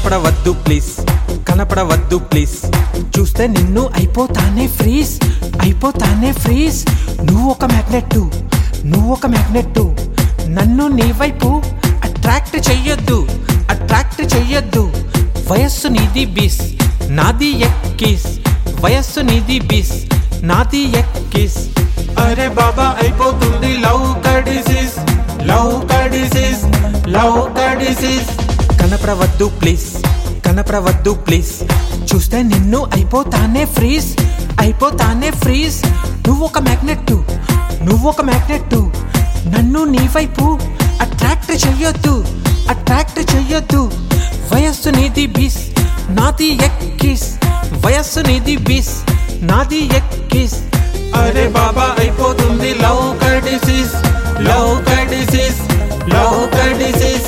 కనపడవద్దు please, కనపడవద్దు please, చూస్తే నిన్ను అయిపోతానే ఫ్రీజ్, అయిపోతానే ఫ్రీజ్. నువ్వు ఒక మ్యాగ్నెట్, నువ్వు ఒక మ్యాగ్నెట్, నన్ను నీ వైపు అట్రాక్ట్ చెయ్యొద్దు, అట్రాక్ట్ చెయ్యొద్దు. వయస్సు నీది బీస్, నాది ఎక్కిస్, వయస్సు నీది బీస్, నాది ఎక్కిస్. అరే బాబా అయిపోతుంది లవ్ కా డిసీజ్, లవ్ కా డిసీజ్, లవ్ కా డిసీజ్. కనపడవద్దు ప్లీజ్, కనపడవద్దు ప్లీజ్, చూస్తే నిన్ను అయిపోతానే ఫ్రీజ్, అయిపోతానే ఫ్రీజ్. నువ్వు ఒక మ్యాగ్నెట్, నువ్వు ఒక మ్యాగ్నెట్, నన్ను నీ వైపు అట్రాక్ట్ చెయ్యొద్దు, అట్రాక్ట్ చెయ్యొద్దు. వయస్సు నీది బీస్, నాది ఎక్కిస్, వయస్సు నీది బీస్, నాది ఎక్కిస్. అరే బాబా అయిపోతుంది లవ్ కా డిసీజ్, లవ్ కా డిసీజ్, లవ్ కా డిసీజ్.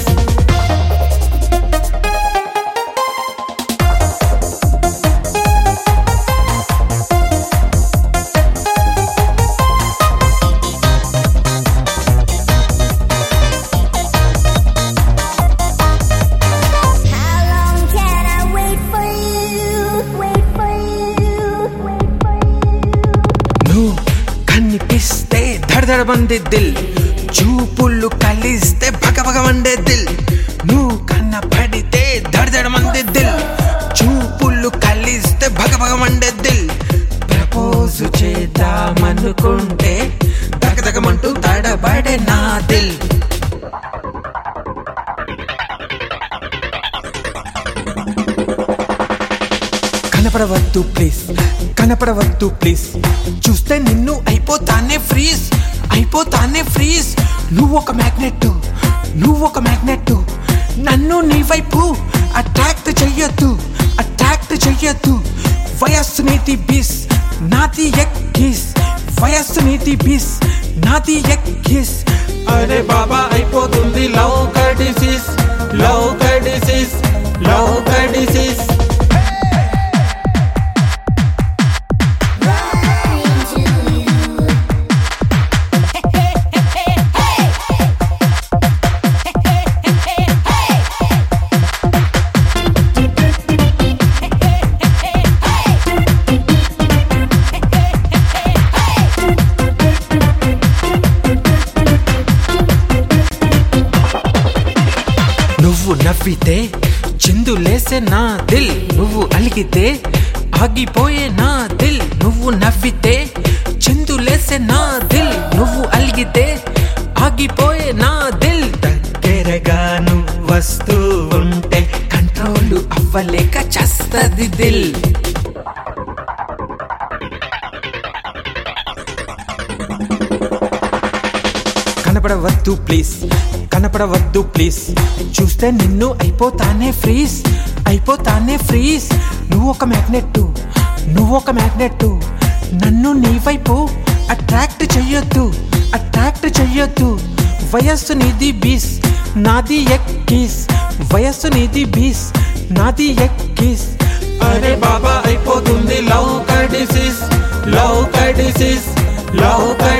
కనిపిస్తే ధడధడమండే దిల్, చూపులు కలిస్తే భగభగమండే దిల్. నువ్వు కన్నపడితే ధడధడమండే దిల్, చూపులు కలిస్తే భగభగమండే దిల్. ప్రపోజ్ చేద్దామనుకుంటే దగదగమంటూ తడబడే నా దిల్. కనపడవద్దు ప్లీజ్, కనపడవద్దు ప్లీజ్, చూస్తే నిన్ను అయిపోతానే ఫ్రీజ్, అయిపోతానే ఫ్రీజ్. నువ్వు ఒక మ్యాగ్నెట్, నువ్వు ఒక మ్యాగ్నెట్, నన్ను నీ వైపు అట్రాక్ట్ చెయ్యొద్దు, అట్రాక్ట్ చెయ్యొద్దు. వయస్సు నీది బీస్, నాది ఎక్కిస్, వయస్సు నీది బీస్, నాది ఎక్కిస్. అరే బాబా అయిపోతుంది లవ్ కా డిసీజ్, లవ్ కా డిసీజ్, లవ్ కా డిసీజ్. నువ్వు నవ్వితే చిందులేసే నా దిల్, నువ్వు అలిగితే ఆగిపోయే నా దిల్. నువ్వు నవ్వితే చిందులేసే నా దిల్, నువ్వు అలిగితే ఆగిపోయే నా దిల్. దగ్గరగా నువ్వు వస్తూ ఉంటే కంట్రోల్ అవ్వలేక చస్తది దిల్. కనపడవద్దు ప్లీజ్, కనపడవద్దు ప్లీజ్, చూస్తే నిన్ను అయిపోతానే ఫ్రీజ్, అయిపోతానే ఫ్రీజ్. నువ్వు ఒక మ్యాగ్నెట్, నువ్వు ఒక మ్యాగ్నెట్, నన్ను నీ వైపు అట్రాక్ట్ చెయ్యొద్దు, అట్రాక్ట్ చెయ్యొద్దు. వయస్సు నీది బీస్, నాది ఎక్కిస్, వయస్సు నీది బీస్, నాది ఎక్కిస్. అరే బాబా అయిపోతుంది లవ్ కా డిసీజ్, లవ్ కా డిసీజ్, లవ్ కా